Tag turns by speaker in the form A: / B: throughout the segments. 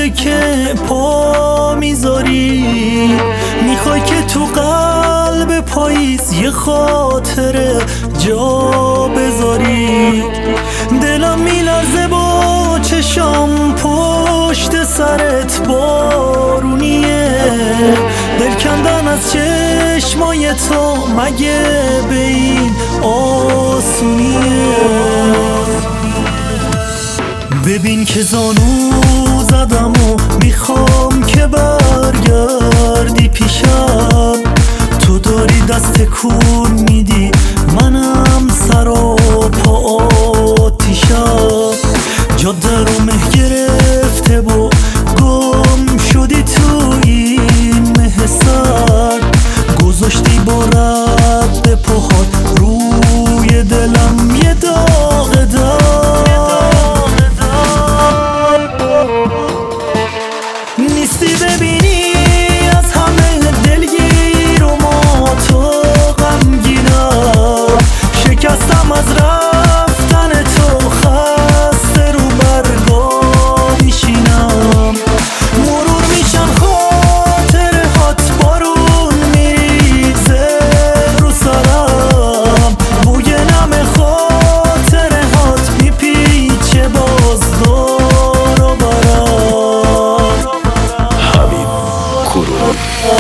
A: بوده که پا میذاری، میخوای که تو قلب پاییز یه خاطره جا بذاری. دلم میلرزه با چشام پشت سرت بارونیه، دل کندن از چشمای تو مگه به این آسونیه؟ ببین که زانو زدم و میخوام که برگردی پیشم، تو داری دست تکون میدی منم سر و پا آتیشم. جاده رو مه گرفته و گم شدی تو این مه سرد، گذاشتی با رد پاهات روی دلم یه داغ نیستی ببینی از همه دلگیر و ما تو غمگینم، شکستم از رفتن تو خسته رو برگاه میشینم. مرور میشن خاطره هات بارون میریزه رو سرم، بوی نم خاطره هات میپیچه باز دور و برم.
B: حبیب کوروش.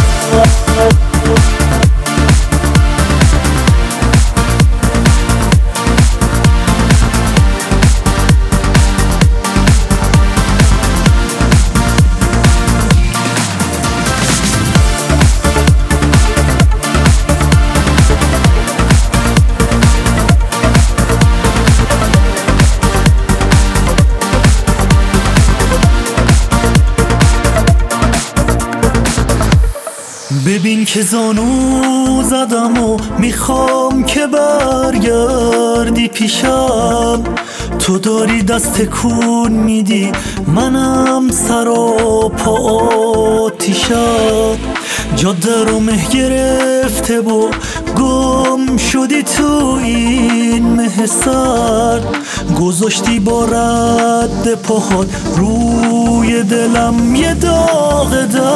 A: ببین که زانو زدم و میخوام که برگردی پیشم، تو داری دست تکون میدی منم سر و پا آتیشم. جاده رو مه گرفته و گم شدی تو این مه سرد، گذاشتی با رد پاهات روی دلم یه داغ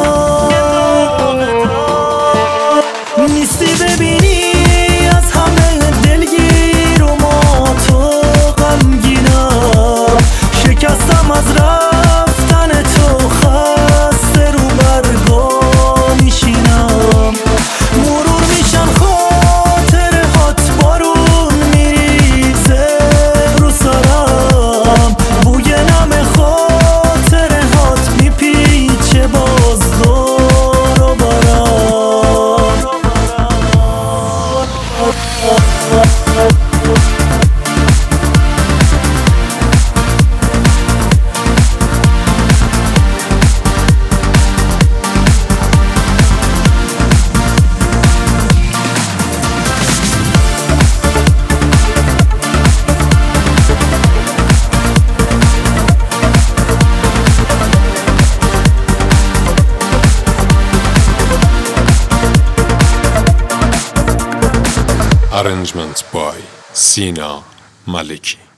A: نیستی ببینی از همه دلگیر و ما تو غمگینم، شکستم از رفتن تو خسته رو برگاه میشینم. مرور میشن خاطره هات بارون میریزه رو سرم، بوی نم خاطره هات میپیچه باز دور و برم.
B: Arrangements by Sina Maliki.